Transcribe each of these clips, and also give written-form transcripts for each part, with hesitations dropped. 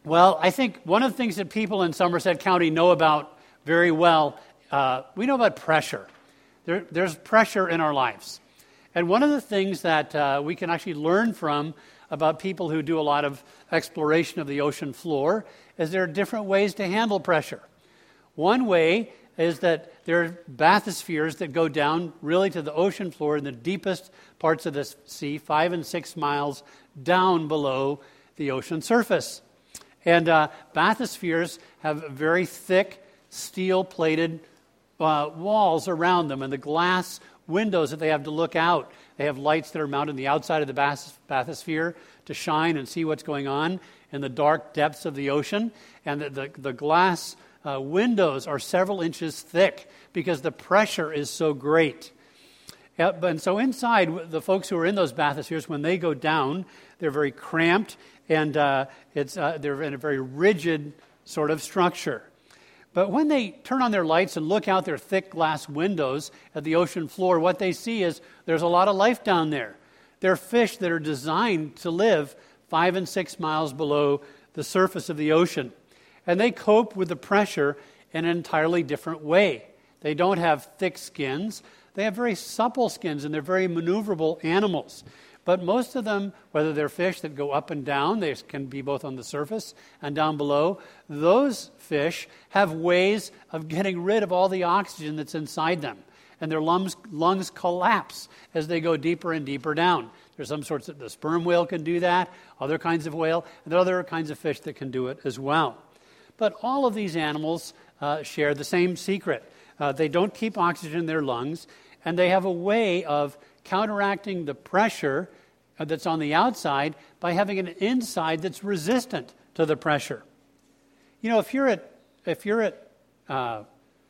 Well, I think one of the things that people in Somerset County know about very well, we know about pressure. There's pressure in our lives. And one of the things that we can actually learn from about people who do a lot of exploration of the ocean floor is there are different ways to handle pressure. One way is that there are bathyspheres that go down really to the ocean floor in the deepest parts of the sea, 5 and 6 miles down below the ocean surface. And bathyspheres have very thick, steel-plated walls around them, and the glass windows that they have to look out. They have lights that are mounted on the outside of the bathysphere to shine and see what's going on in the dark depths of the ocean. And the glass windows are several inches thick because the pressure is so great. And so inside, the folks who are in those bathyspheres, when they go down, they're very cramped, and they're in a very rigid sort of structure. But when they turn on their lights and look out their thick glass windows at the ocean floor, what they see is there's a lot of life down there. There are fish that are designed to live 5 and 6 miles below the surface of the ocean. And they cope with the pressure in an entirely different way. They don't have thick skins. They have very supple skins, and they're very maneuverable animals. But most of them, whether they're fish that go up and down, they can be both on the surface and down below, those fish have ways of getting rid of all the oxygen that's inside them. And their lungs collapse as they go deeper and deeper down. There's some sorts of, the sperm whale can do that, other kinds of whale, and there are other kinds of fish that can do it as well. But all of these animals share the same secret. They don't keep oxygen in their lungs, and they have a way of counteracting the pressure that's on at that's resistant to the pressure. You know, if you're at the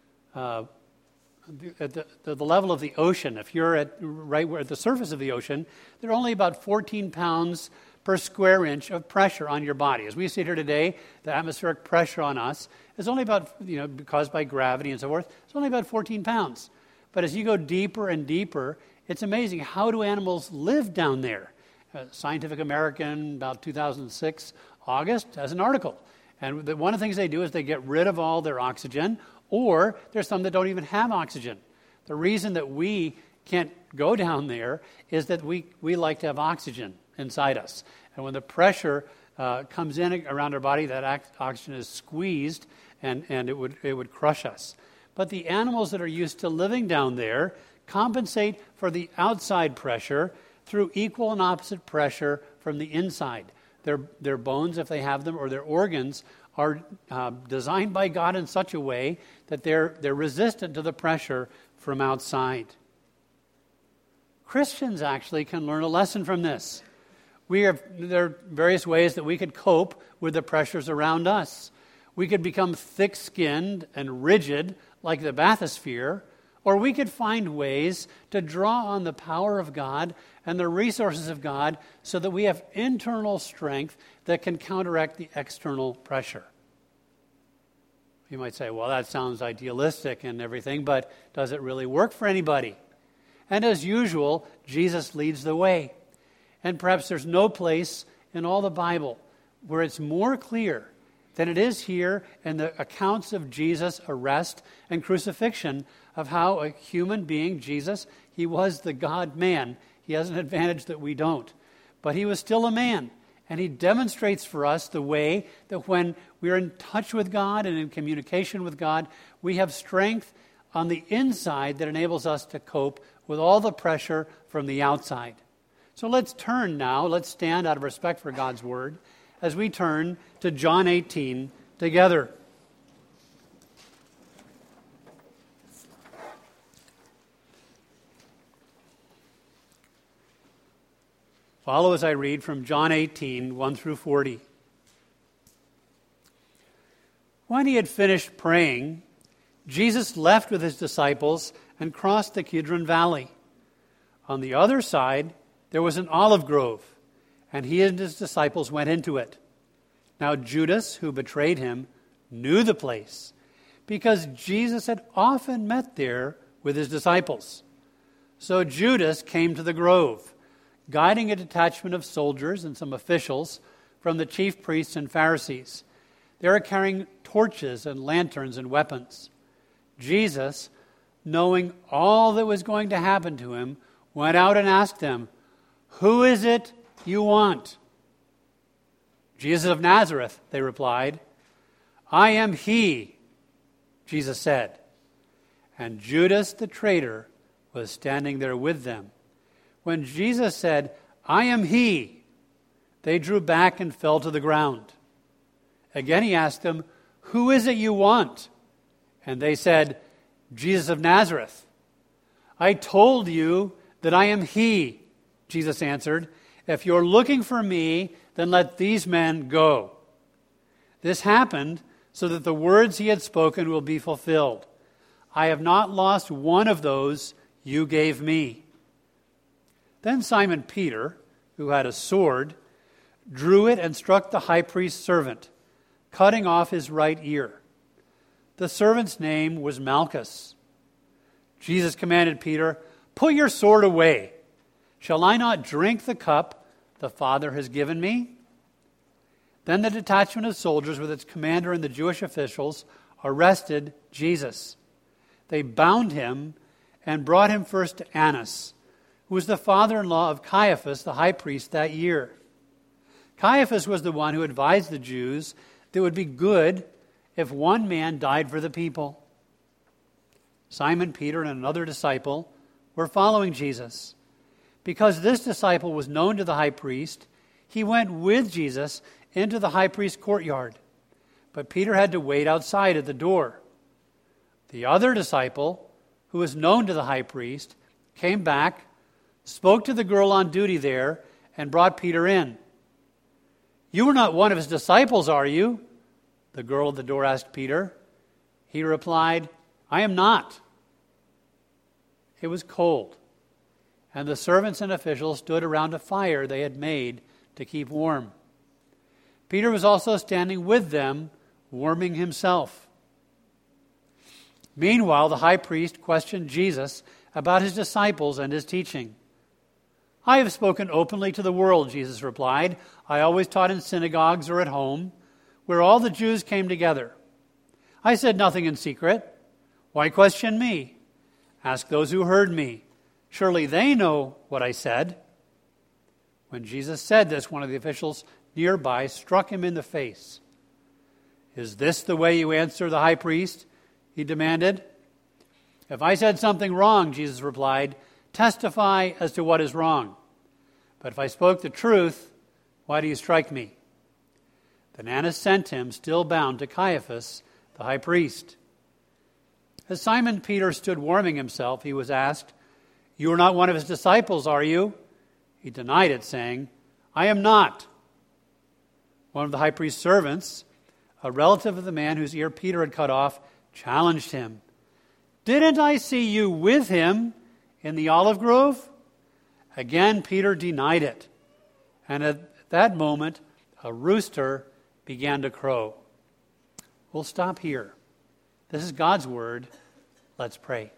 level of the ocean, if you're at right where at the surface of the ocean, there are only about 14 pounds per square inch of pressure on your body. As we sit here today, the atmospheric pressure on us is only about, caused by gravity and so forth, it's only about 14 pounds. But as you go deeper and deeper, it's amazing. How do animals live down there? Scientific American, about 2006, August, has an article. And one of the things they do is they get rid of all their oxygen, or there's some that don't even have oxygen. The reason that we can't go down there is that we like to have oxygen inside us. And when the pressure comes in around our body, that oxygen is squeezed, and it would crush us. But the animals that are used to living down there compensate for the outside pressure through equal and opposite pressure from the inside. Their bones, if they have them, or their organs are designed by God in such a way that they're resistant to the pressure from outside. Christians actually can learn a lesson from this. There are various ways that we could cope with the pressures around us. We could become thick-skinned and rigid like the bathysphere, or we could find ways to draw on the power of God and the resources of God so that we have internal strength that can counteract the external pressure. You might say, well, that sounds idealistic and everything, but does it really work for anybody? And as usual, Jesus leads the way. And perhaps there's no place in all the Bible where it's more clear than it is here in the accounts of Jesus' arrest and crucifixion, of how a human being, Jesus, he was the God-man. He has an advantage that we don't. But he was still a man, and he demonstrates for us the way that when we're in touch with God and in communication with God, we have strength on the inside that enables us to cope with all the pressure from the outside. So let's turn now, let's stand out of respect for God's Word, as we turn to John 18 together. Follow as I read from John 18, 1 through 40. When he had finished praying, Jesus left with his disciples and crossed the Kidron Valley. On the other side, there was an olive grove, and he and his disciples went into it. Now Judas, who betrayed him, knew the place, because Jesus had often met there with his disciples. So Judas came to the grove, guiding a detachment of soldiers and some officials, from the chief priests and Pharisees. They were carrying torches and lanterns and weapons. Jesus, knowing all that was going to happen to him, went out and asked them, "Who is it you want?" "Jesus of Nazareth," they replied. "I am he," Jesus said. And Judas the traitor was standing there with them. When Jesus said, "I am he," they drew back and fell to the ground. Again he asked them, "Who is it you want?" And they said, "Jesus of Nazareth." "I told you that I am he," Jesus answered. "If you're looking for me, then let these men go." This happened so that the words he had spoken will be fulfilled. "I have not lost one of those you gave me." Then Simon Peter, who had a sword, drew it and struck the high priest's servant, cutting off his right ear. The servant's name was Malchus. Jesus commanded Peter, "Put your sword away. Shall I not drink the cup the Father has given me?" Then the detachment of soldiers with its commander and the Jewish officials arrested Jesus. They bound him and brought him first to Annas, who was the father-in-law of Caiaphas, the high priest that year. Caiaphas was the one who advised the Jews that it would be good if one man died for the people. Simon Peter and another disciple were following Jesus. Because this disciple was known to the high priest, he went with Jesus into the high priest's courtyard. But Peter had to wait outside at the door. The other disciple, who was known to the high priest, came back, spoke to the girl on duty there, and brought Peter in. "You are not one of his disciples, are you?" the girl at the door asked Peter. He replied, "I am not." It was cold, and the servants and officials stood around a fire they had made to keep warm. Peter was also standing with them, warming himself. Meanwhile, the high priest questioned Jesus about his disciples and his teaching. "I have spoken openly to the world," Jesus replied. "I always taught in synagogues or at home, where all the Jews came together. I said nothing in secret. Why question me? Ask those who heard me. Surely they know what I said." When Jesus said this, one of the officials nearby struck him in the face. "Is this the way you answer the high priest?" he demanded. "If I said something wrong," Jesus replied, "testify as to what is wrong. But if I spoke the truth, why do you strike me?" Then Annas sent him, still bound, to Caiaphas, the high priest. As Simon Peter stood warming himself, he was asked, "You are not one of his disciples, are you?" He denied it, saying, "I am not." One of the high priest's servants, a relative of the man whose ear Peter had cut off, challenged him. "Didn't I see you with him in the olive grove?" Again, Peter denied it. And at that moment, a rooster began to crow. We'll stop here. This is God's word. Let's pray.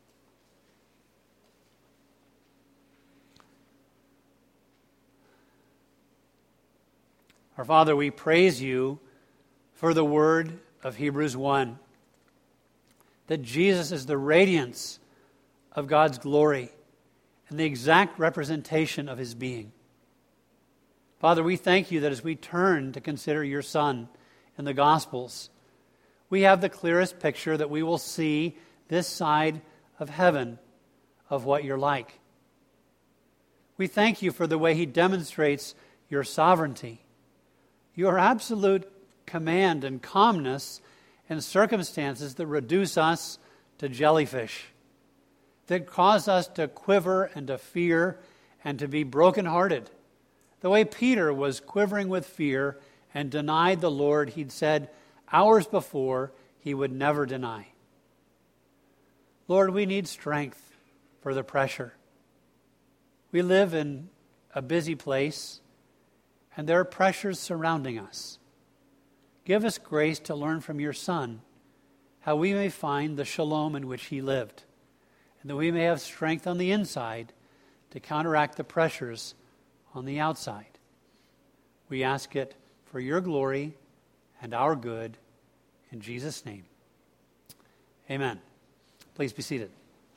Our Father, we praise you for the word of Hebrews 1, that Jesus is the radiance of God's glory and the exact representation of his being. Father, we thank you that as we turn to consider your Son in the Gospels, we have the clearest picture that we will see this side of heaven of what you're like. We thank you for the way he demonstrates your sovereignty, your absolute command and calmness in circumstances that reduce us to jellyfish, that cause us to quiver and to fear and to be brokenhearted. The way Peter was quivering with fear and denied the Lord he'd said hours before he would never deny. Lord, we need strength for the pressure. We live in a busy place, and there are pressures surrounding us. Give us grace to learn from your Son how we may find the shalom in which he lived, and that we may have strength on the inside to counteract the pressures on the outside. We ask it for your glory and our good. In Jesus' name, amen. Please be seated.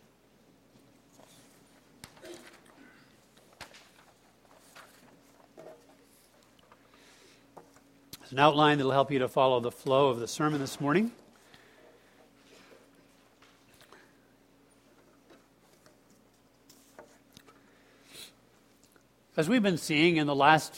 There's an outline that will help you to follow the flow of the sermon this morning. As we've been seeing in the last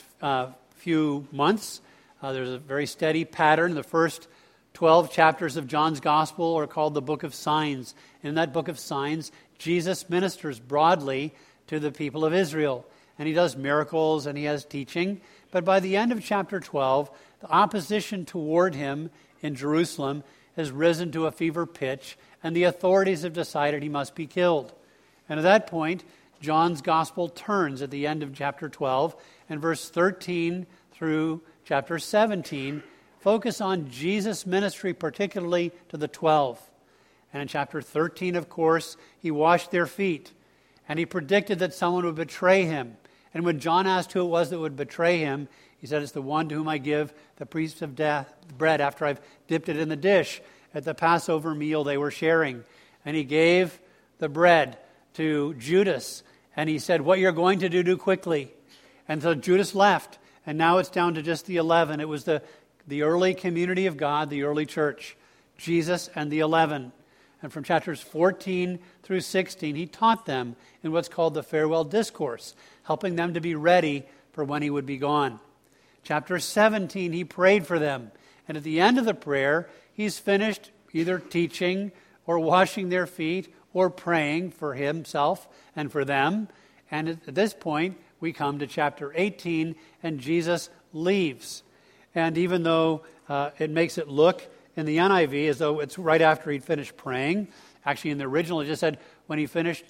few months, there's a very steady pattern. The first 12 chapters of John's Gospel are called the Book of Signs. In that Book of Signs, Jesus ministers broadly to the people of Israel. And he does miracles and he has teaching. But by the end of chapter 12, the opposition toward him in Jerusalem has risen to a fever pitch, and the authorities have decided he must be killed. And at that point, John's Gospel turns at the end of chapter 12, and verse 13 through chapter 17 focus on Jesus' ministry, particularly to the 12. And in chapter 13, of course, he washed their feet, and he predicted that someone would betray him. And when John asked who it was that would betray him, he said, "It's the one to whom I give the piece of bread after I've dipped it in the dish." At the Passover meal they were sharing. And he gave the bread to Judas, and he said, "What you're going to do quickly." And so Judas left, and now it's down to just the 11. It was the early community of God, the early church, Jesus and the 11. And from chapters 14 through 16, he taught them in what's called the farewell discourse, helping them to be ready for when he would be gone. Chapter 17, he prayed for them. And at the end of the prayer, he's finished either teaching or washing their feet or praying for himself and for them. And at this point, we come to chapter 18, and Jesus leaves. And even though it makes it look in the NIV as though it's right after he'd finished praying, actually in the original it just said when he finished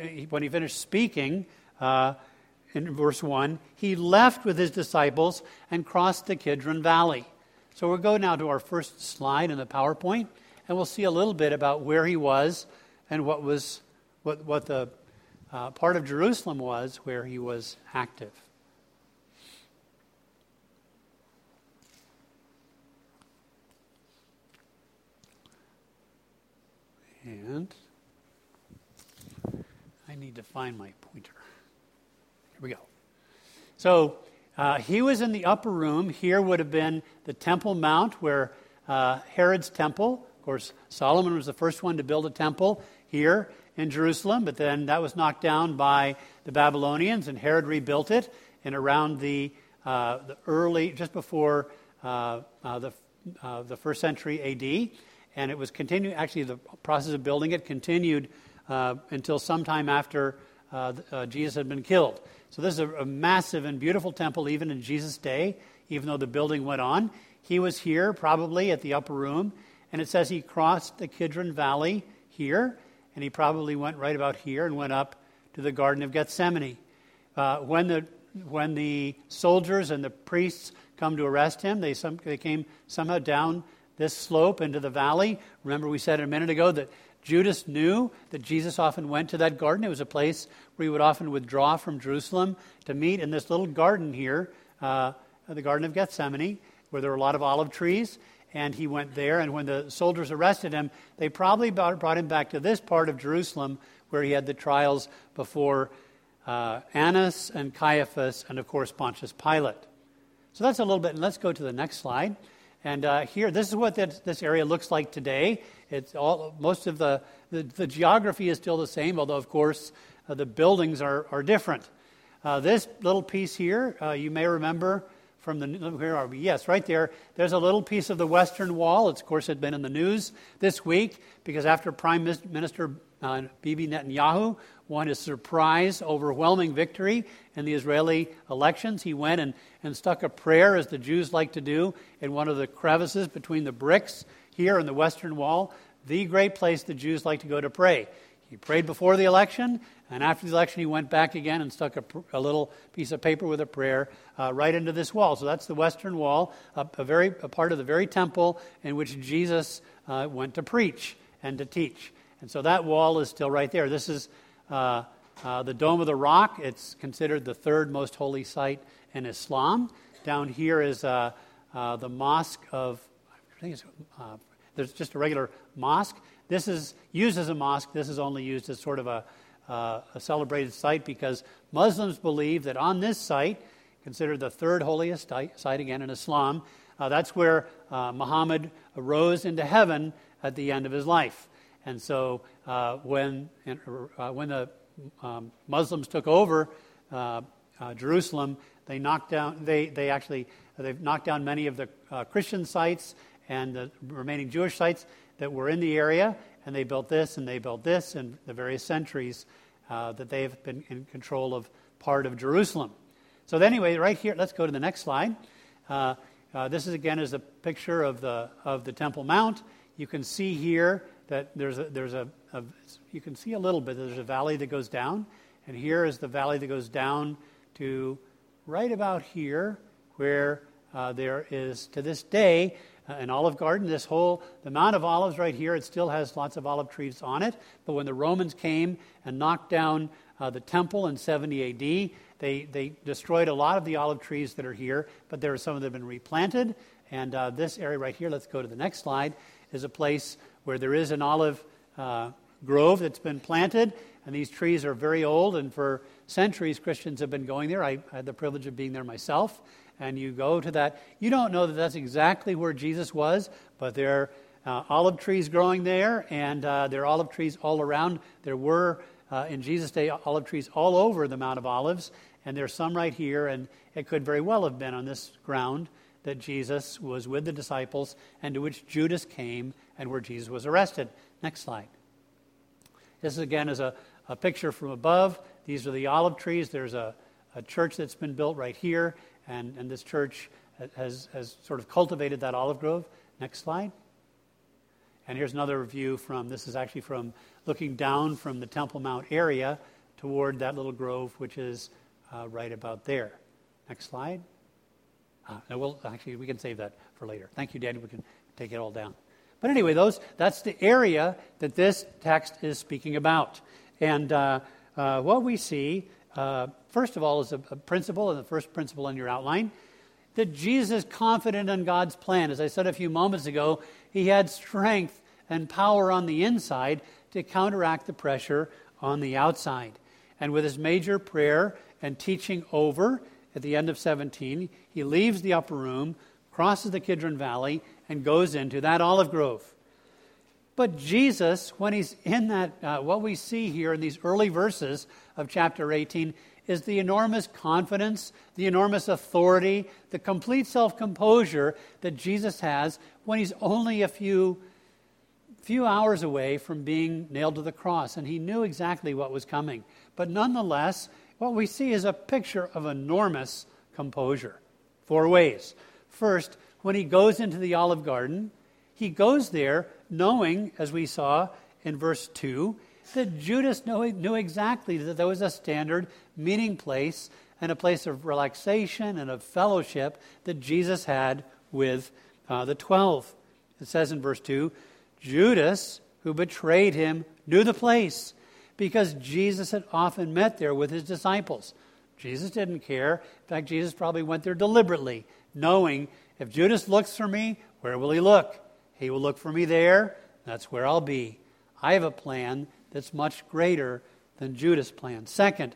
speaking, in verse 1, he left with his disciples and crossed the Kidron Valley. So we'll go now to our first slide in the PowerPoint, and we'll see a little bit about where he was and what the part of Jerusalem was where he was active. And I need to find my pointer. Here we go. So he was in the upper room. Here would have been the Temple Mount, where Herod's temple. Of course, Solomon was the first one to build a temple here in Jerusalem, but then that was knocked down by the Babylonians, and Herod rebuilt it in around the early, just before the first century A.D., and it was continuing. Actually, the process of building it continued until sometime after Jesus had been killed. So this is a massive and beautiful temple even in Jesus' day, even though the building went on. He was here probably at the upper room, and it says he crossed the Kidron Valley here, and he probably went right about here and went up to the Garden of Gethsemane. When the soldiers and the priests come to arrest him, they came somehow down this slope into the valley. Remember, we said a minute ago that Judas knew that Jesus often went to that garden. It was a place where he would often withdraw from Jerusalem to meet in this little garden here, the Garden of Gethsemane, where there were a lot of olive trees. And he went there, and when the soldiers arrested him, they probably brought him back to this part of Jerusalem where he had the trials before Annas and Caiaphas and, of course, Pontius Pilate. So that's a little bit, and let's go to the next slide. And here, this is what this area looks like today. It's most of the geography is still the same, although, of course, the buildings are different. This little piece here, you may remember from where are we? Yes, right there. There's a little piece of the Western Wall. It's, of course, had been in the news this week because after Prime Minister Bibi Netanyahu won a surprise, overwhelming victory in the Israeli elections, he went and stuck a prayer, as the Jews like to do, in one of the crevices between the bricks here in the Western Wall, the great place the Jews like to go to pray. He prayed before the election, and after the election he went back again and stuck a little piece of paper with a prayer right into this wall. So that's the Western Wall, a part of the very temple in which Jesus went to preach and to teach. And so that wall is still right there. This is the Dome of the Rock. It's considered the third most holy site in Islam. Down here is the mosque of, I think it's, there's just a regular mosque. This is used as a mosque. This is only used as sort of a celebrated site because Muslims believe that on this site, considered the third holiest site again in Islam, that's where Muhammad rose into heaven at the end of his life. And so when the Muslims took over Jerusalem, they've knocked down many of the Christian sites and the remaining Jewish sites that were in the area, and they built this and they built this in the various centuries that they've been in control of part of Jerusalem. So anyway, right here, let's go to the next slide. This is a picture of the Temple Mount. You can see here that you can see a little bit. There's a valley that goes down, and here is the valley that goes down to right about here, where there is to this day an olive garden. The Mount of Olives right here, it still has lots of olive trees on it. But when the Romans came and knocked down the temple in 70 A.D., they destroyed a lot of the olive trees that are here, but there are some that have been replanted. And this area right here, let's go to the next slide, is a place where there is an olive grove that's been planted, and these trees are very old, and for centuries Christians have been going there. I had the privilege of being there myself, and you go to that. You don't know that that's exactly where Jesus was, but there are olive trees growing there, and there are olive trees all around. There were, in Jesus' day, olive trees all over the Mount of Olives, and there's some right here, and it could very well have been on this ground that Jesus was with the disciples and to which Judas came and where Jesus was arrested. Next slide. This, again, is a picture from above. These are the olive trees. There's a church that's been built right here, and this church has sort of cultivated that olive grove. Next slide. And here's another view this is actually from looking down from the Temple Mount area toward that little grove, which is right about there. Next slide. We can save that for later. Thank you, Daniel. We can take it all down. But anyway, that's the area that this text is speaking about. And what we see, first of all, is a principle, and the first principle in your outline, that Jesus is confident in God's plan. As I said a few moments ago, he had strength and power on the inside to counteract the pressure on the outside. And with his major prayer and teaching over, at the end of 17, he leaves the upper room, crosses the Kidron Valley, and goes into that olive grove. But Jesus, when he's in that, what we see here in these early verses of chapter 18 is the enormous confidence, the enormous authority, the complete self-composure that Jesus has when he's only a few hours away from being nailed to the cross. And he knew exactly what was coming. But nonetheless, what we see is a picture of enormous composure. 4 ways. First, when he goes into the olive garden, he goes there knowing, as we saw in verse 2, that Judas knew exactly that there was a standard meeting place and a place of relaxation and of fellowship that Jesus had with the 12. It says in verse 2, Judas, who betrayed him, knew the place, because Jesus had often met there with his disciples. Jesus didn't care. In fact, Jesus probably went there deliberately, knowing if Judas looks for me, where will he look? He will look for me there. That's where I'll be. I have a plan that's much greater than Judas' plan. Second,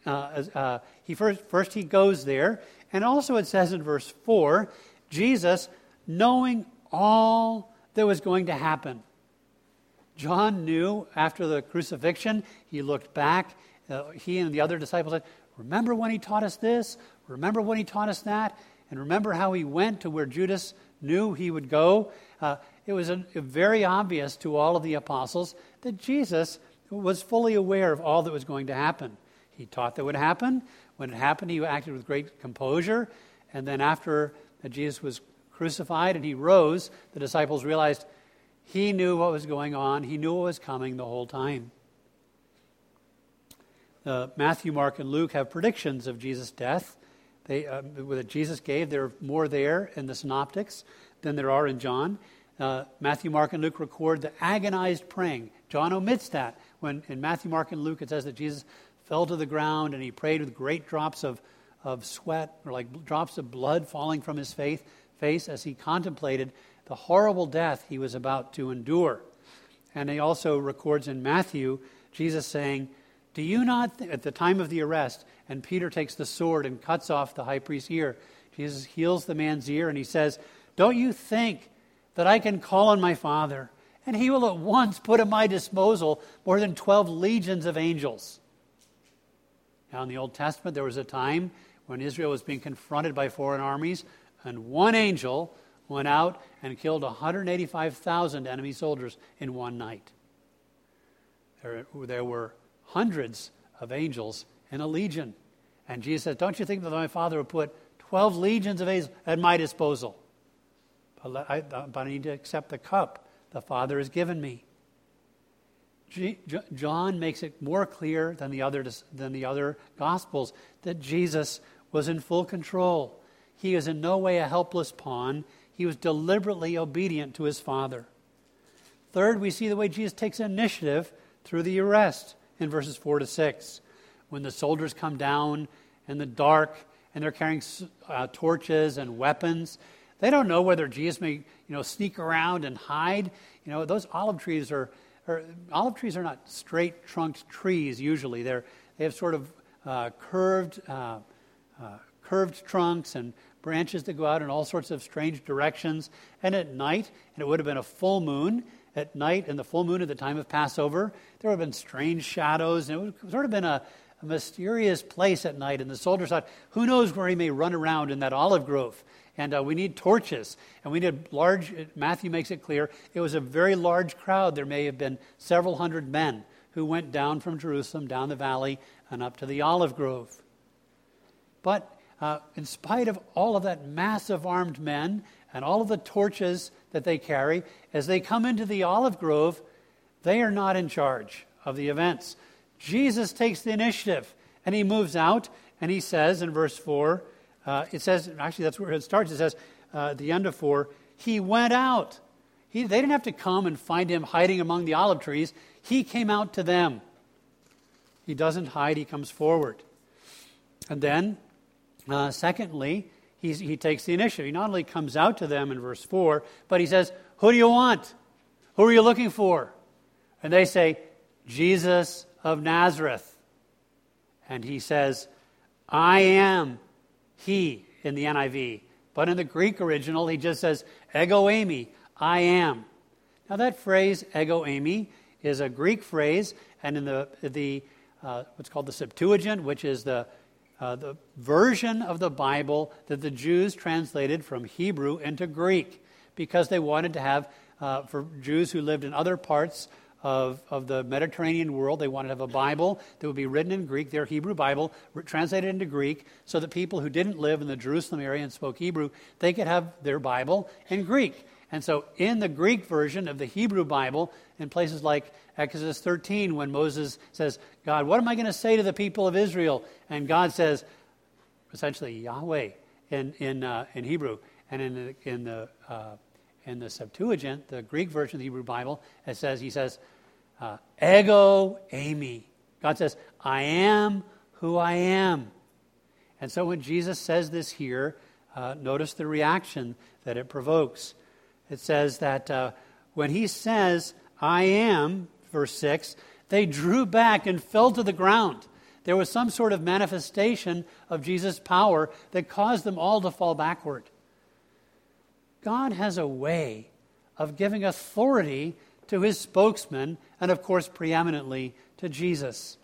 he goes there, and also it says in verse 4, Jesus, knowing all that was going to happen. John knew after the crucifixion, he looked back, he and the other disciples said, remember when he taught us this? Remember when he taught us that? And remember how he went to where Judas knew he would go? It was very obvious to all of the apostles that Jesus was fully aware of all that was going to happen. He taught that would happen. When it happened, he acted with great composure. And then after Jesus was crucified and he rose, the disciples realized he knew what was going on. He knew what was coming the whole time. Matthew, Mark, and Luke have predictions of Jesus' death that Jesus gave. There are more there in the Synoptics than there are in John. Matthew, Mark, and Luke record the agonized praying. John omits that. When in Matthew, Mark, and Luke it says that Jesus fell to the ground and he prayed with great drops of of sweat or like drops of blood falling from his face as he contemplated the horrible death he was about to endure. And he also records in Matthew, Jesus saying, do you not, at the time of the arrest, and Peter takes the sword and cuts off the high priest's ear. Jesus heals the man's ear and he says, don't you think that I can call on my Father and he will at once put at my disposal more than 12 legions of angels? Now in the Old Testament, there was a time when Israel was being confronted by foreign armies, and one angel went out and killed 185,000 enemy soldiers in one night. There were hundreds of angels in a legion. And Jesus says, don't you think that my Father would put 12 legions of angels at my disposal? But I need to accept the cup the Father has given me. John makes it more clear than the other Gospels that Jesus was in full control. He is in no way a helpless pawn. He was deliberately obedient to his Father. Third, we see the way Jesus takes initiative through the arrest in verses 4 to 6. When the soldiers come down in the dark and they're carrying torches and weapons, they don't know whether Jesus may sneak around and hide. Those olive trees are not straight-trunked trees usually. They have sort of curved trunks and branches that go out in all sorts of strange directions. And at night, and it would have been a full moon, at night and the full moon at the time of Passover, there would have been strange shadows, and it would have sort of been a mysterious place at night. And the soldiers thought, who knows where he may run around in that olive grove? And we need torches. And we need Matthew makes it clear, it was a very large crowd. There may have been several hundred men who went down from Jerusalem, down the valley, and up to the olive grove. But in spite of all of that massive armed men and all of the torches that they carry, as they come into the olive grove, they are not in charge of the events. Jesus takes the initiative, and he moves out, and he says in verse 4, it says, actually that's where it starts, it says, at the end of 4, he went out. They didn't have to come and find him hiding among the olive trees. He came out to them. He doesn't hide, he comes forward. And then, secondly, he takes the initiative. He not only comes out to them in verse 4, but he says, who do you want? Who are you looking for? And they say, Jesus of Nazareth. And he says, I am he in the NIV. But in the Greek original, he just says, ego eimi, I am. Now that phrase, ego eimi, is a Greek phrase, and in the what's called the Septuagint, which is the version of the Bible that the Jews translated from Hebrew into Greek, because they wanted to have, for Jews who lived in other parts of the Mediterranean world, they wanted to have a Bible that would be written in Greek, their Hebrew Bible, translated into Greek, so that people who didn't live in the Jerusalem area and spoke Hebrew, they could have their Bible in Greek. And so in the Greek version of the Hebrew Bible, in places like Exodus 13, when Moses says, God, what am I going to say to the people of Israel? And God says, essentially Yahweh in Hebrew. And in the Septuagint, the Greek version of the Hebrew Bible, he says, ego eimi. God says, I am who I am. And so when Jesus says this here, notice the reaction that it provokes. It says that when he says, I am, verse 6, they drew back and fell to the ground. There was some sort of manifestation of Jesus' power that caused them all to fall backward. God has a way of giving authority to his spokesman, and of course preeminently to Jesus.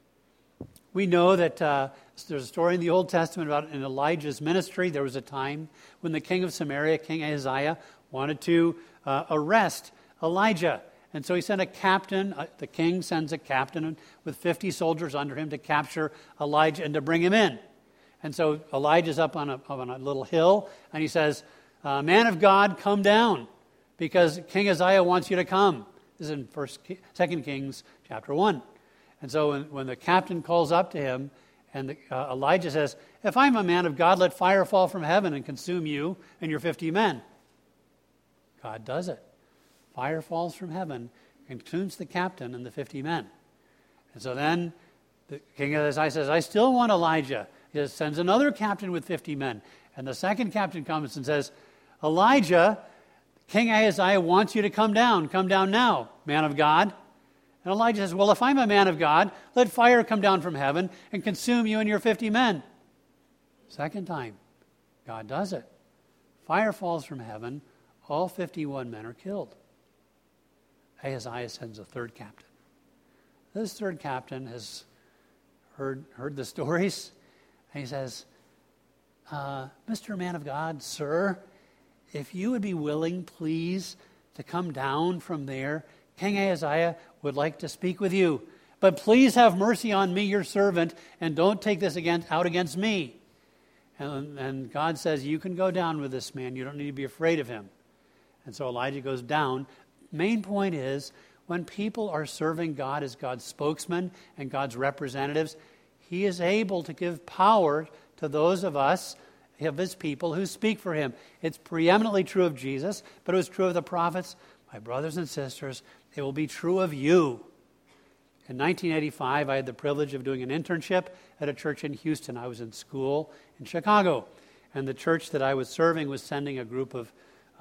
We know that there's a story in the Old Testament about in Elijah's ministry. There was a time when the king of Samaria, King Ahaziah, wanted to arrest Elijah. And so he sent a captain, the king sends a captain with 50 soldiers under him to capture Elijah and to bring him in. And so Elijah's up on a little hill, and he says, man of God, come down, because King Ahaziah wants you to come. This is in 2 Kings chapter 1. And so when the captain calls up to him, and Elijah says, if I'm a man of God, let fire fall from heaven and consume you and your 50 men. God does it. Fire falls from heaven and consumes the captain and the 50 men. And so then the king of Ahaziah says, I still want Elijah. he sends another captain with 50 men. And the second captain comes and says, Elijah, King Ahaziah wants you to come down. Come down now, man of God. And Elijah says, well, if I'm a man of God, let fire come down from heaven and consume you and your 50 men. Second time, God does it. Fire falls from heaven. All 51 men are killed. Ahaziah sends a third captain. This third captain has heard the stories. And he says, Mr. Man of God, sir, if you would be willing, please, to come down from there, King Ahaziah would like to speak with you. But please have mercy on me, your servant, and don't take this out against me. And God says, you can go down with this man. You don't need to be afraid of him. And so Elijah goes down. Main point is, when people are serving God as God's spokesman and God's representatives, he is able to give power to those of us, of his people, who speak for him. It's preeminently true of Jesus, but it was true of the prophets. My brothers and sisters, it will be true of you. In 1985, I had the privilege of doing an internship at a church in Houston. I was in school in Chicago, and the church that I was serving was sending a group of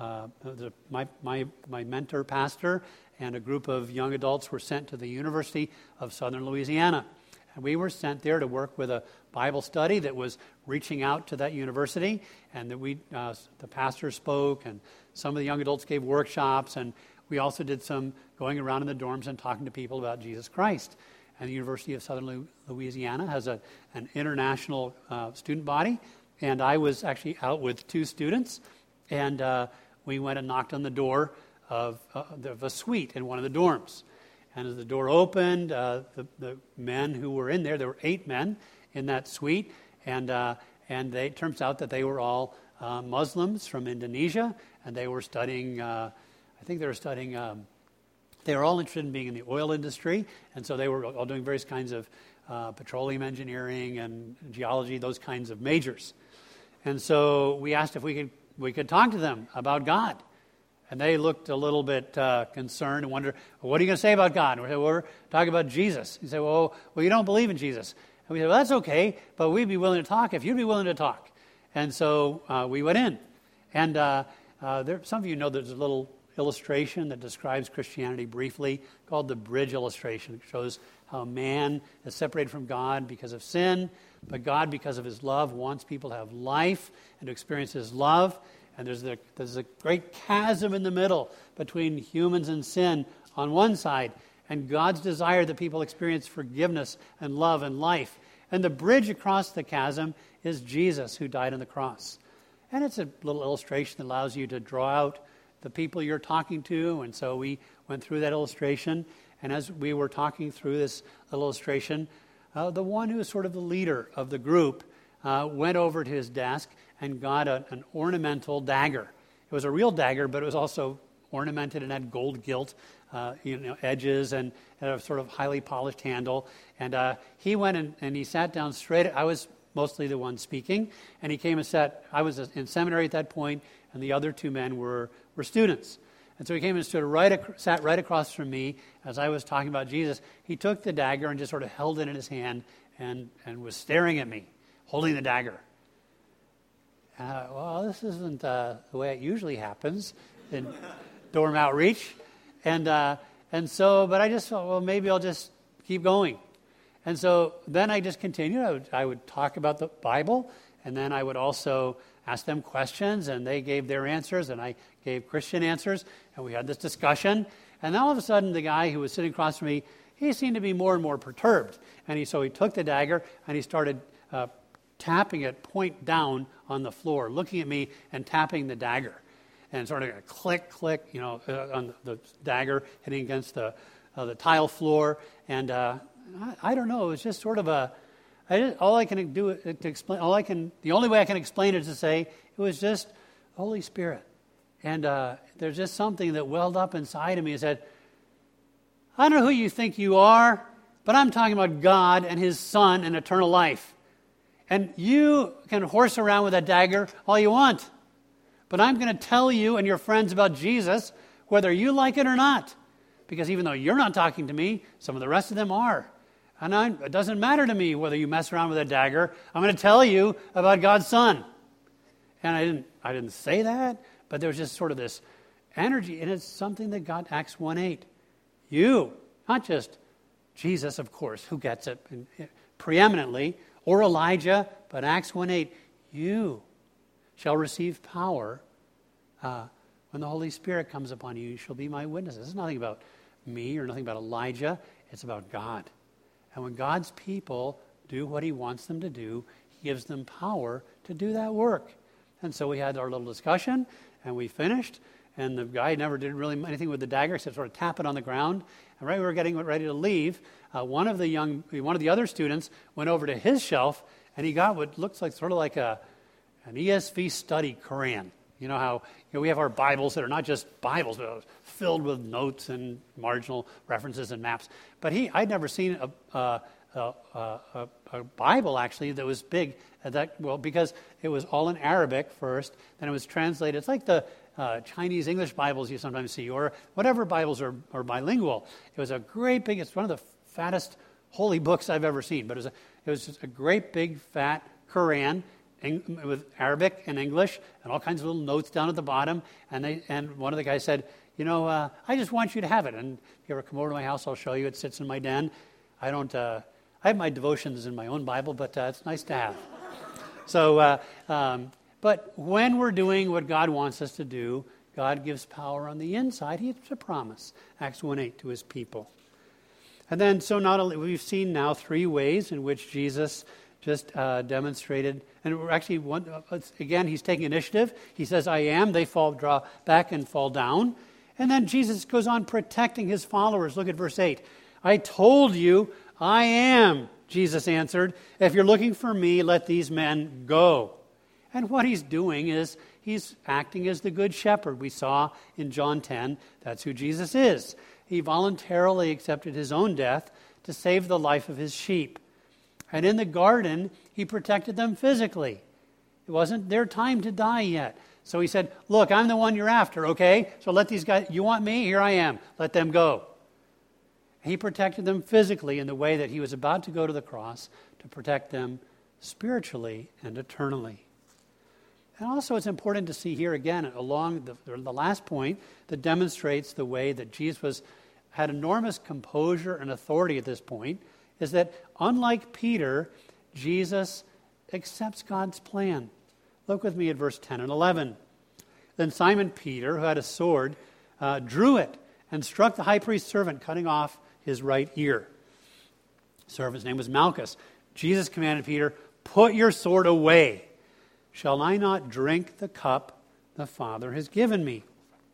my mentor pastor and a group of young adults were sent to the University of Southern Louisiana. And we were sent there to work with a Bible study that was reaching out to that university, and that the pastor spoke, and some of the young adults gave workshops, and we also did some going around in the dorms and talking to people about Jesus Christ. And the University of Southern Louisiana has an international student body, and I was actually out with two students, and we went and knocked on the door of a suite in one of the dorms. And as the door opened, the men who were in there were 8 men in that suite, and it turns out that they were all Muslims from Indonesia, and they were studying, they were all interested in being in the oil industry, and so they were all doing various kinds of petroleum engineering and geology, those kinds of majors. And so we asked if we could talk to them about God. And they looked a little bit concerned and wondered, well, what are you going to say about God? And we said, well, we're talking about Jesus. He said, well, you don't believe in Jesus. And we said, well, that's okay, but we'd be willing to talk if you'd be willing to talk. And so we went in. And some of you know there's a little illustration that describes Christianity briefly called the bridge illustration. It shows how man is separated from God because of sin, but God, because of his love, wants people to have life and to experience his love. And there's a great chasm in the middle between humans and sin on one side, and God's desire that people experience forgiveness and love and life. And the bridge across the chasm is Jesus, who died on the cross. And it's a little illustration that allows you to draw out the people you're talking to. And so we went through that illustration. And as we were talking through this illustration, the one who is sort of the leader of the group went over to his desk and got an ornamental dagger. It was a real dagger, but it was also ornamented and had gold gilt edges and a sort of highly polished handle. And he went and he sat down straight. I was mostly the one speaking, and he came and sat. I was in seminary at that point, and the other 2 men were students. And so he came and sat right across from me as I was talking about Jesus. He took the dagger and just sort of held it in his hand and was staring at me, holding the dagger. Well, this isn't the way it usually happens in dorm outreach. And so, but I just thought, well, maybe I'll just keep going. And so then I just continued. I would talk about the Bible, and then I would also ask them questions, and they gave their answers, and I gave Christian answers, and we had this discussion. And then all of a sudden, the guy who was sitting across from me, he seemed to be more and more perturbed. And so he took the dagger, and he started tapping it point down on the floor, looking at me and tapping the dagger. And sort of a click, click, on the dagger hitting against the tile floor. And I don't know, it was just sort of the only way I can explain it is to say it was just the Holy Spirit. And there's just something that welled up inside of me and said, I don't know who you think you are, but I'm talking about God and his Son and eternal life. And you can horse around with that dagger all you want. But I'm going to tell you and your friends about Jesus, whether you like it or not. Because even though you're not talking to me, some of the rest of them are. And it doesn't matter to me whether you mess around with a dagger. I'm going to tell you about God's Son. And I didn't say that, but there was just sort of this energy, and it's something that God, Acts 1:8. You, not just Jesus, of course, who gets it preeminently, or Elijah, but Acts 1:8, you shall receive power when the Holy Spirit comes upon you. You shall be my witnesses. It's nothing about me or nothing about Elijah. It's about God. And when God's people do what he wants them to do, he gives them power to do that work. And so we had our little discussion, and we finished, and the guy never did really anything with the dagger except sort of tap it on the ground. And right when we were getting ready to leave, one of the other students went over to his shelf, and he got what looks like sort of like an ESV study Quran. You know how we have our Bibles that are not just Bibles, but filled with notes and marginal references and maps. But I'd never seen a Bible actually that was big because it was all in Arabic first, then it was translated. It's like the Chinese English Bibles you sometimes see, or whatever Bibles are bilingual. It was a great big. It's one of the fattest holy books I've ever seen. But it was just a great big fat Quran with Arabic and English and all kinds of little notes down at the bottom. And one of the guys said, I just want you to have it. And if you ever come over to my house, I'll show you. It sits in my den. I have my devotions in my own Bible, but it's nice to have. So, but when we're doing what God wants us to do, God gives power on the inside. He gives a promise, Acts 1:8, to his people. And then, so not only, we've seen now 3 ways in which Jesus just demonstrated, and we're actually, again, he's taking initiative. He says, I am. They draw back and fall down. And then Jesus goes on protecting his followers. Look at verse 8. I told you, I am, Jesus answered. If you're looking for me, let these men go. And what he's doing is he's acting as the good shepherd. We saw in John 10, that's who Jesus is. He voluntarily accepted his own death to save the life of his sheep. And in the garden, he protected them physically. It wasn't their time to die yet. So he said, look, I'm the one you're after, okay? So let these guys, you want me? Here I am. Let them go. He protected them physically in the way that he was about to go to the cross to protect them spiritually and eternally. And also it's important to see here again along the last point that demonstrates the way that Jesus had enormous composure and authority at this point, is that unlike Peter, Jesus accepts God's plan. Look with me at verse 10 and 11. Then Simon Peter, who had a sword, drew it and struck the high priest's servant, cutting off his right ear. The servant's name was Malchus. Jesus commanded Peter, put your sword away. Shall I not drink the cup the Father has given me?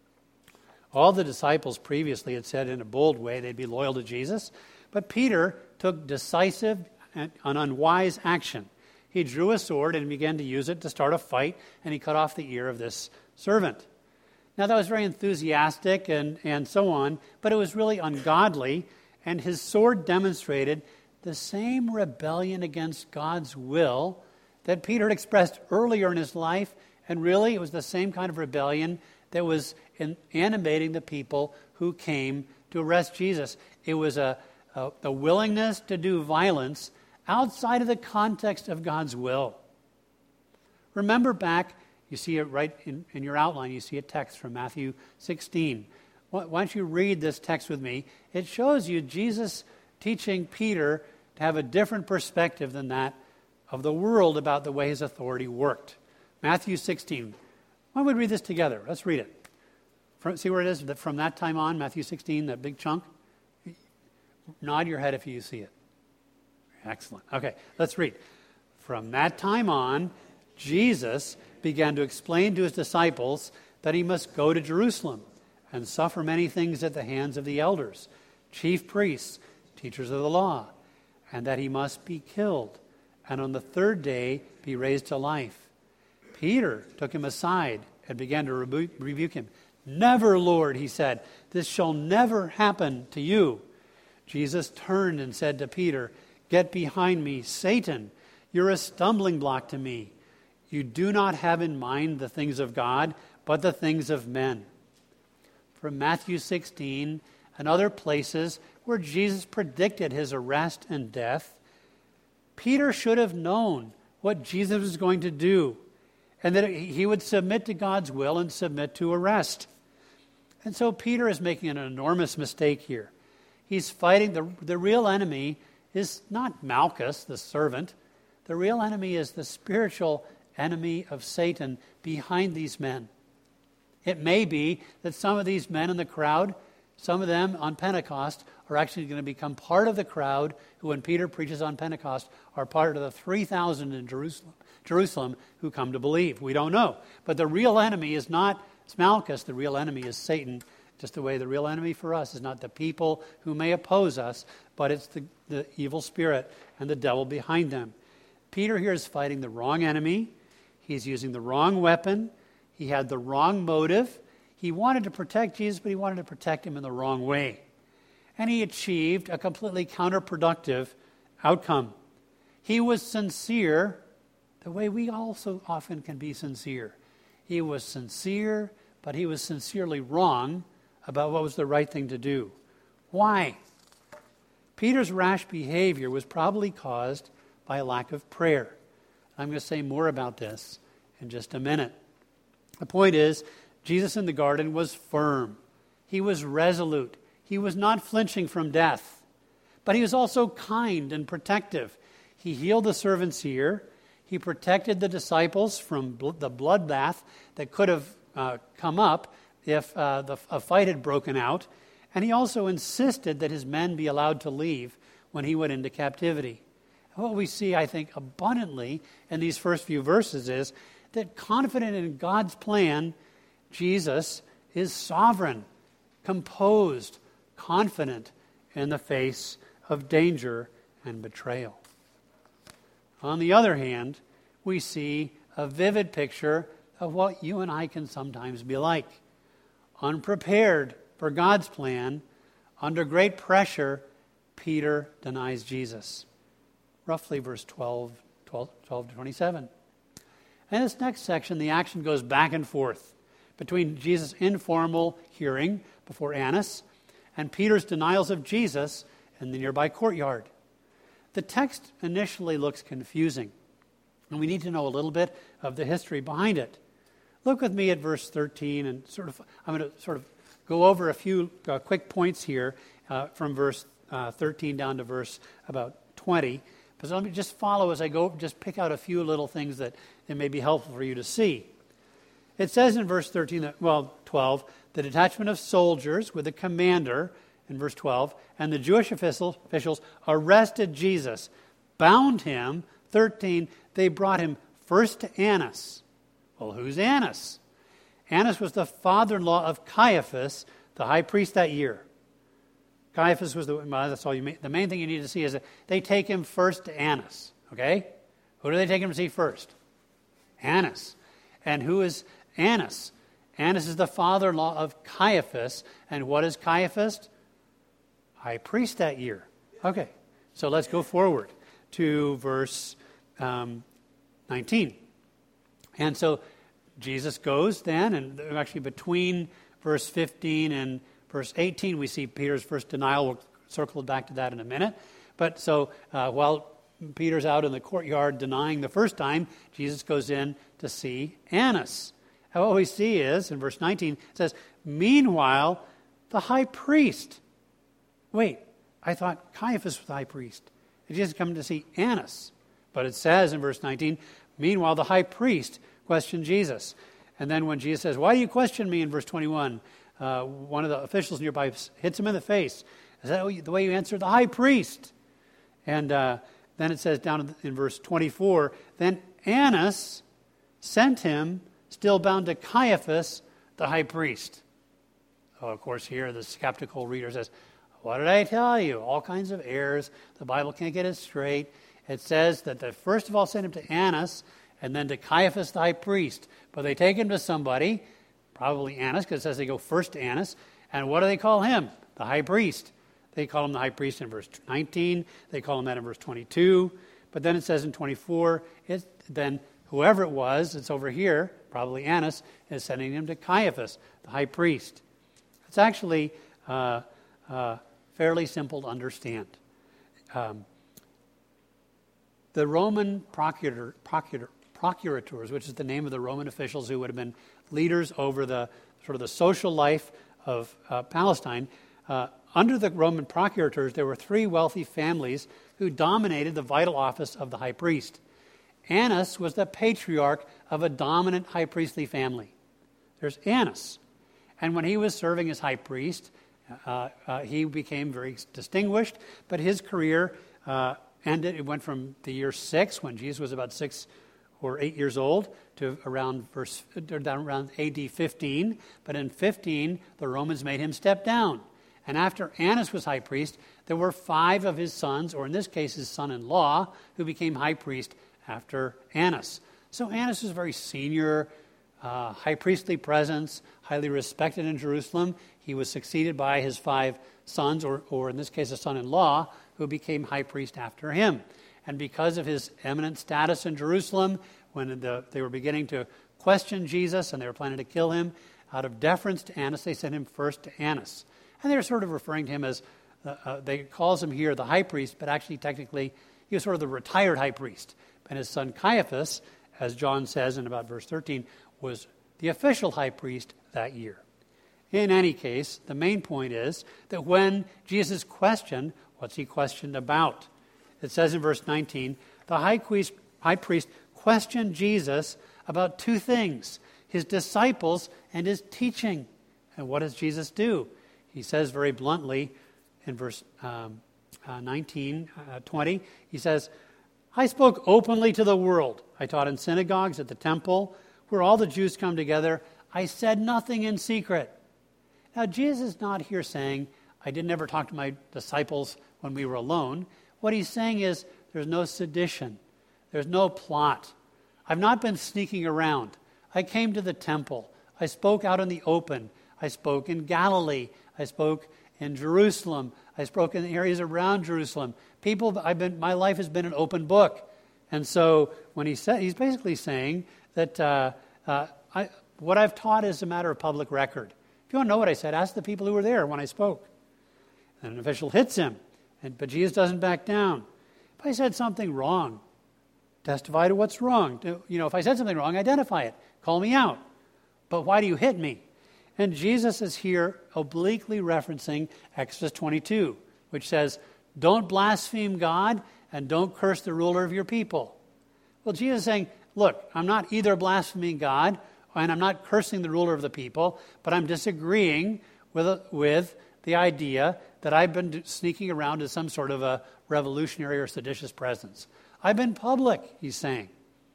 All the disciples previously had said in a bold way they'd be loyal to Jesus, but Peter took decisive and unwise action. He drew a sword and began to use it to start a fight, and he cut off the ear of this servant. Now, that was very enthusiastic and so on, but it was really ungodly, and his sword demonstrated the same rebellion against God's will that Peter had expressed earlier in his life, and really it was the same kind of rebellion that was animating the people who came to arrest Jesus. It was a willingness to do violence outside of the context of God's will. Remember back, you see it right in your outline, you see a text from Matthew 16. Why don't you read this text with me? It shows you Jesus teaching Peter to have a different perspective than that of the world about the way his authority worked. Matthew 16. Why don't we read this together? Let's read it. See where it is? From that time on, Matthew 16, that big chunk. Nod your head if you see it. Excellent. Okay, let's read. From that time on, Jesus began to explain to his disciples that he must go to Jerusalem and suffer many things at the hands of the elders, chief priests, teachers of the law, and that he must be killed, and on the 3rd day be raised to life. Peter took him aside and began to rebuke him. Never, Lord, he said, this shall never happen to you. Jesus turned and said to Peter, get behind me, Satan. You're a stumbling block to me. You do not have in mind the things of God, but the things of men. From Matthew 16, and other places where Jesus predicted his arrest and death, Peter should have known what Jesus was going to do, and that he would submit to God's will and submit to arrest. And so Peter is making an enormous mistake here. He's fighting, the real enemy is not Malchus, the servant. The real enemy is the spiritual enemy of Satan behind these men. It may be that some of these men in the crowd, some of them on Pentecost, are actually going to become part of the crowd who, when Peter preaches on Pentecost, are part of the 3,000 in Jerusalem who come to believe. We don't know. But the real enemy is not Malchus. The real enemy is Satan. Just the way the real enemy for us is not the people who may oppose us, but it's the evil spirit and the devil behind them. Peter here is fighting the wrong enemy. He's using the wrong weapon. He had the wrong motive. He wanted to protect Jesus, but he wanted to protect him in the wrong way. And he achieved a completely counterproductive outcome. He was sincere the way we also often can be sincere. He was sincere, but he was sincerely wrong about what was the right thing to do. Why? Peter's rash behavior was probably caused by a lack of prayer. I'm going to say more about this in just a minute. The point is, Jesus in the garden was firm. He was resolute. He was not flinching from death. But he was also kind and protective. He healed the servant's ear. He protected the disciples from the bloodbath that could have come up if a fight had broken out. And he also insisted that his men be allowed to leave when he went into captivity. And what we see, I think, abundantly in these first few verses is that confident in God's plan, Jesus is sovereign, composed, confident in the face of danger and betrayal. On the other hand, we see a vivid picture of what you and I can sometimes be like. Unprepared for God's plan, under great pressure, Peter denies Jesus. Roughly verse 12 to 27. In this next section, the action goes back and forth between Jesus' informal hearing before Annas and Peter's denials of Jesus in the nearby courtyard. The text initially looks confusing, and we need to know a little bit of the history behind it. Look with me at verse 13, and I'm going to go over a few quick points here from verse 13 down to verse about 20. But let me just follow as I go, just pick out a few little things that it may be helpful for you to see. It says in verse 12, the detachment of soldiers with the commander, in verse 12, and the Jewish officials arrested Jesus, bound him. 13, they brought him first to Annas. Well, who's Annas? Annas was the father-in-law of Caiaphas, the high priest that year. Caiaphas was that's all the main thing you need to see is that they take him first to Annas. Okay? Who do they take him to see first? Annas. And who is Annas? Annas is the father-in-law of Caiaphas. And what is Caiaphas? High priest that year. Okay. So let's go forward to verse 19. And so Jesus goes then, and actually between verse 15 and verse 18, we see Peter's first denial. We'll circle back to that in a minute. But so while Peter's out in the courtyard denying the first time, Jesus goes in to see Annas. And what we see is, in verse 19, it says, meanwhile, the high priest. Wait, I thought Caiaphas was the high priest. Jesus is coming to see Annas. But it says in verse 19, meanwhile, the high priest questioned Jesus. And then when Jesus says, why do you question me, in verse 21, one of the officials nearby hits him in the face. Is that the way you answer? The high priest. And then it says down in verse 24, then Annas sent him, still bound, to Caiaphas, the high priest. Oh, of course, here the skeptical reader says, what did I tell you? All kinds of errors. The Bible can't get it straight. It says that they first of all sent him to Annas, and then to Caiaphas, the high priest. But they take him to somebody, probably Annas, because it says they go first to Annas. And what do they call him? The high priest. They call him the high priest in verse 19. They call him that in verse 22. But then it says in 24, then whoever it was, it's over here, probably Annas, is sending him to Caiaphas, the high priest. It's actually fairly simple to understand. The Roman procurators, which is the name of the Roman officials who would have been leaders over the sort of the social life of Palestine, under the Roman procurators, there were three wealthy families who dominated the vital office of the high priest. Annas was the patriarch of a dominant high priestly family. There's Annas. And when he was serving as high priest, he became very distinguished, but his career ended. It went from the year 6, when Jesus was about 6 or 8 years old, to around AD 15. But in 15, the Romans made him step down. And after Annas was high priest, there were 5 of his sons, or in this case his son-in-law, who became high priest after Annas. So Annas was a very senior high priestly presence, highly respected in Jerusalem. He was succeeded by his 5 sons, or in this case a son-in-law, who became high priest after him. And because of his eminent status in Jerusalem, when they were beginning to question Jesus and they were planning to kill him, out of deference to Annas, they sent him first to Annas. And they're sort of referring to him as, they calls him here the high priest, but actually technically he was sort of the retired high priest. And his son Caiaphas, as John says in about verse 13, was the official high priest that year. In any case, the main point is that when Jesus questioned, what's he questioned about? It says in verse 19, the high priest questioned Jesus about 2 things, his disciples and his teaching. And what does Jesus do? He says very bluntly in verse 20, he says, I spoke openly to the world. I taught in synagogues, at the temple, where all the Jews come together. I said nothing in secret. Now, Jesus is not here saying, I didn't ever talk to my disciples when we were alone. What he's saying is, there's no sedition. There's no plot. I've not been sneaking around. I came to the temple. I spoke out in the open. I spoke in Galilee. I spoke in Jerusalem. I spoke in the areas around Jerusalem. My life has been an open book. And so when he's basically saying that what I've taught is a matter of public record. If you want to know what I said, ask the people who were there when I spoke. And an official hits him, but Jesus doesn't back down. If I said something wrong, testify to what's wrong. If I said something wrong, identify it. Call me out. But why do you hit me? And Jesus is here obliquely referencing Exodus 22, which says, don't blaspheme God and don't curse the ruler of your people. Well, Jesus is saying, look, I'm not either blaspheming God and I'm not cursing the ruler of the people, but I'm disagreeing with the idea that I've been sneaking around as some sort of a revolutionary or seditious presence. I've been public, he's saying.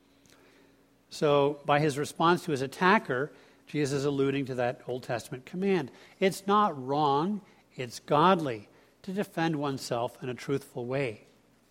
So by his response to his attacker, Jesus is alluding to that Old Testament command. It's not wrong, it's godly to defend oneself in a truthful way.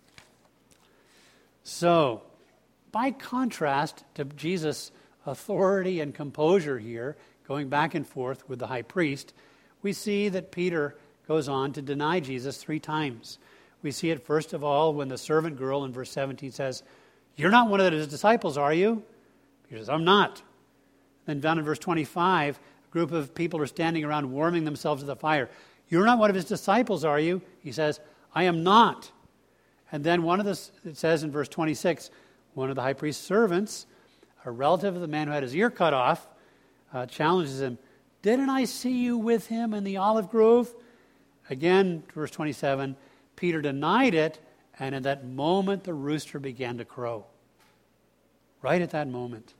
So, by contrast to Jesus' authority and composure here, going back and forth with the high priest, we see that Peter goes on to deny Jesus 3 times. We see it first of all when the servant girl in verse 17 says, you're not one of his disciples, are you? Peter says, I'm not. Then down in verse 25, a group of people are standing around warming themselves at the fire. You're not one of his disciples, are you? He says, I am not. And then it says in verse 26, one of the high priest's servants, a relative of the man who had his ear cut off, challenges him, didn't I see you with him in the olive grove? Again, verse 27, Peter denied it, and at that moment the rooster began to crow. Right at that moment.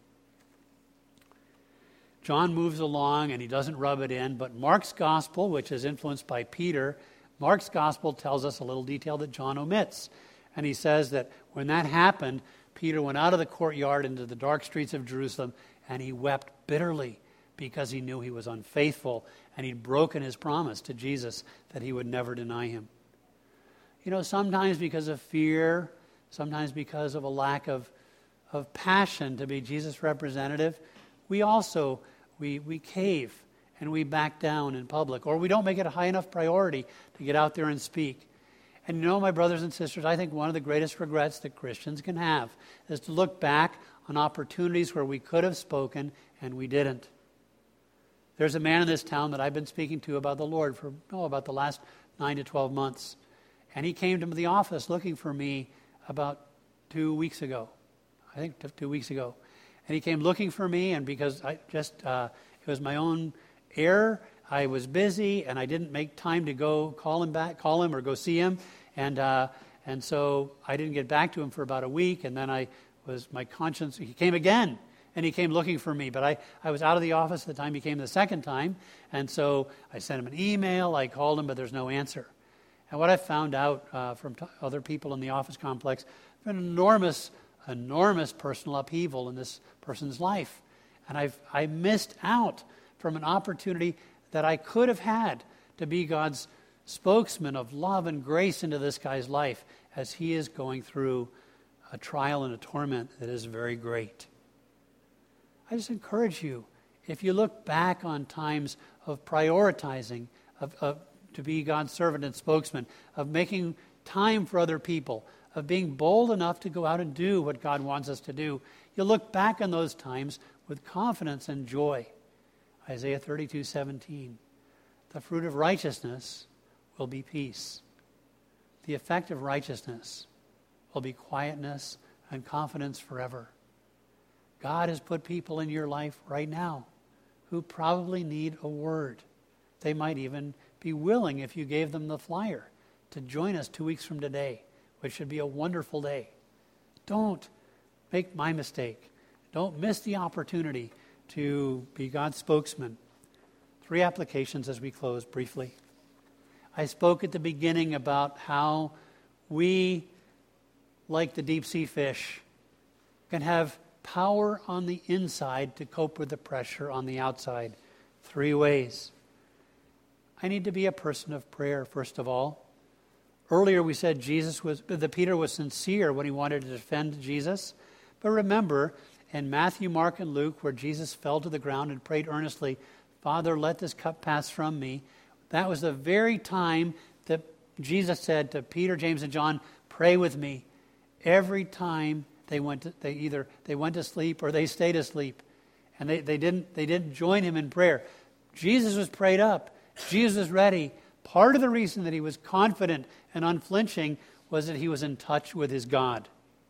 John moves along and he doesn't rub it in, but Mark's gospel, which is influenced by Peter, Mark's gospel tells us a little detail that John omits. And he says that when that happened, Peter went out of the courtyard into the dark streets of Jerusalem and he wept bitterly because he knew he was unfaithful and he'd broken his promise to Jesus that he would never deny him. Sometimes because of fear, sometimes because of a lack of passion to be Jesus' representative, we also we cave and we back down in public, or we don't make it a high enough priority to get out there and speak. And my brothers and sisters, I think one of the greatest regrets that Christians can have is to look back on opportunities where we could have spoken and we didn't. There's a man in this town that I've been speaking to about the Lord for, about the last 9 to 12 months. And he came to the office looking for me about 2 weeks ago. I think 2 weeks ago. And he came looking for me, and because it was my own error, I was busy, and I didn't make time to go call him or go see him. And so I didn't get back to him for about a week, and then my conscience, he came again, and he came looking for me. But I was out of the office at the time he came the second time, and so I sent him an email, I called him, but there's no answer. And what I found out from other people in the office complex, an enormous personal upheaval in this person's life. And I missed out from an opportunity that I could have had to be God's spokesman of love and grace into this guy's life as he is going through a trial and a torment that is very great. I just encourage you, if you look back on times of prioritizing, to be God's servant and spokesman, of making time for other people, of being bold enough to go out and do what God wants us to do, you'll look back on those times with confidence and joy. Isaiah 32:17. The fruit of righteousness will be peace. The effect of righteousness will be quietness and confidence forever. God has put people in your life right now who probably need a word. They might even be willing, if you gave them the flyer, to join us 2 weeks from today, which should be a wonderful day. Don't make my mistake. Don't miss the opportunity to be God's spokesman. 3 applications as we close briefly. I spoke at the beginning about how we, like the deep sea fish, can have power on the inside to cope with the pressure on the outside. 3 ways. I need to be a person of prayer, first of all. Earlier we said Peter was sincere when he wanted to defend Jesus. But remember, in Matthew, Mark, and Luke, where Jesus fell to the ground and prayed earnestly, "Father, let this cup pass from me," that was the very time that Jesus said to Peter, James, and John, "Pray with me." Every time they went to sleep or they stayed asleep, and they didn't join him in prayer. Jesus was prayed up. Jesus was ready. Part of the reason that he was confident and unflinching was that he was in touch with his God.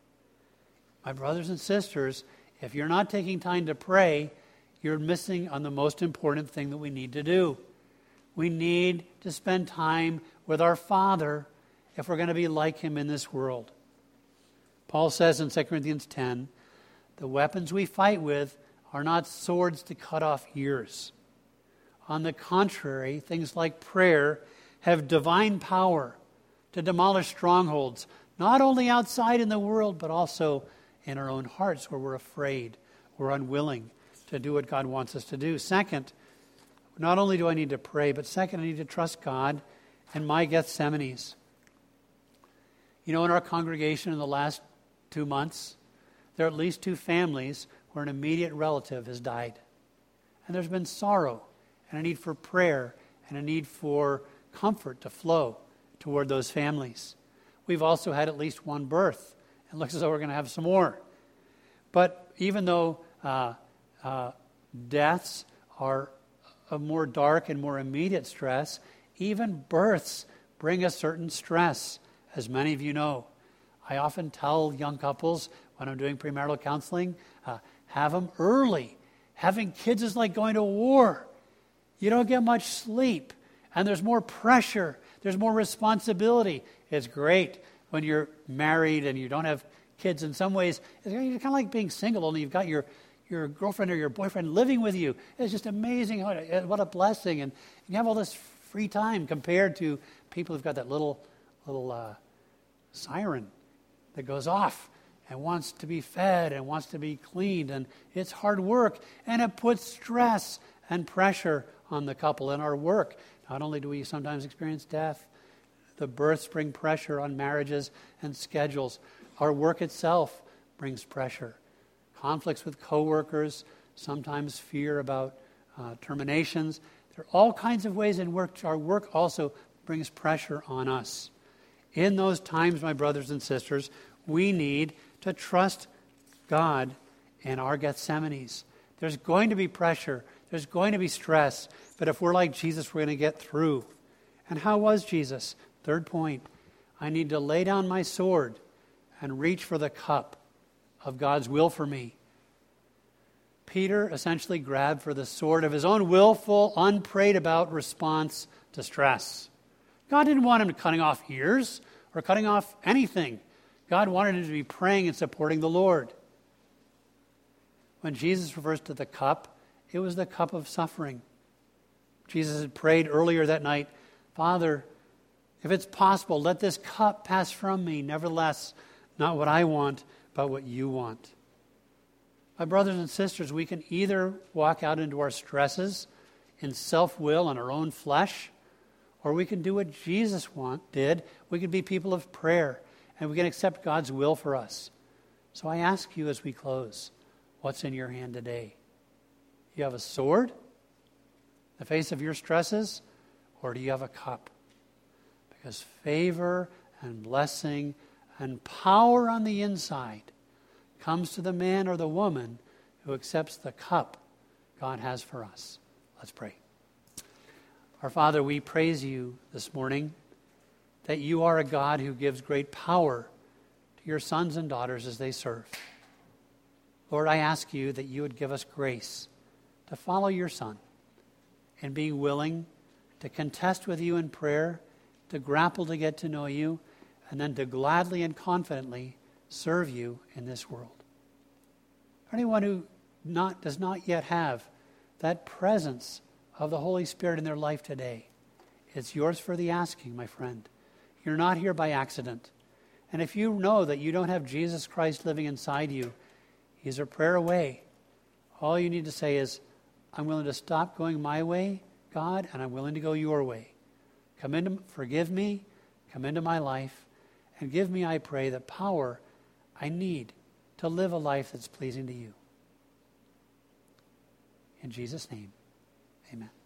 My brothers and sisters, if you're not taking time to pray, you're missing on the most important thing that we need to do. We need to spend time with our Father if we're going to be like him in this world. Paul says in 2 Corinthians 10, the weapons we fight with are not swords to cut off ears. On the contrary, things like prayer have divine power to demolish strongholds, not only outside in the world, but also in our own hearts where we're afraid, we're unwilling to do what God wants us to do. Second, not only do I need to pray, but second, I need to trust God in my Gethsemanes. In our congregation in the last 2 months, there are at least 2 families where an immediate relative has died. And there's been sorrow and a need for prayer and a need for comfort to flow toward those families. We've also had at least 1 birth. It looks as though we're going to have some more. But even though deaths are a more dark and more immediate stress, even births bring a certain stress, as many of you know. I often tell young couples when I'm doing premarital counseling, have them early. Having kids is like going to war. You don't get much sleep, and there's more pressure. There's more responsibility. It's great when you're married and you don't have kids. In some ways, it's kind of like being single, only you've got your girlfriend or your boyfriend living with you. It's just amazing. What a blessing. And you have all this free time compared to people who've got that little siren that goes off and wants to be fed and wants to be cleaned. And it's hard work, and it puts stress and pressure on the couple. In our work, not only do we sometimes experience death, the births bring pressure on marriages and schedules. Our work itself brings pressure. Conflicts with coworkers, sometimes fear about terminations. There are all kinds of ways in which our work also brings pressure on us. In those times, my brothers and sisters, we need to trust God in our Gethsemanes. There's going to be pressure. There's going to be stress, but if we're like Jesus, we're going to get through. And how was Jesus? Third point, I need to lay down my sword and reach for the cup of God's will for me. Peter essentially grabbed for the sword of his own willful, unprayed about response to stress. God didn't want him cutting off ears or cutting off anything. God wanted him to be praying and supporting the Lord. When Jesus refers to the cup, it was the cup of suffering. Jesus had prayed earlier that night, Father, if it's possible, let this cup pass from me. Nevertheless, not what I want, but what you want. My brothers and sisters, we can either walk out into our stresses in self-will and our own flesh, or we can do what Jesus did. We can be people of prayer, and we can accept God's will for us. So I ask you as we close, what's in your hand today? You have a sword in the face of your stresses, or do you have a cup? Because favor and blessing and power on the inside comes to the man or the woman who accepts the cup God has for us. Let's pray. Our Father, we praise you this morning that you are a God who gives great power to your sons and daughters as they serve. Lord, I ask you that you would give us grace to follow your Son and be willing to contest with you in prayer, to grapple to get to know you, and then to gladly and confidently serve you in this world. For anyone who does not yet have that presence of the Holy Spirit in their life today, it's yours for the asking, my friend. You're not here by accident. And if you know that you don't have Jesus Christ living inside you, he's a prayer away. All you need to say is, I'm willing to stop going my way, God, and I'm willing to go your way. Forgive me, come into my life, and give me, I pray, the power I need to live a life that's pleasing to you. In Jesus' name, amen.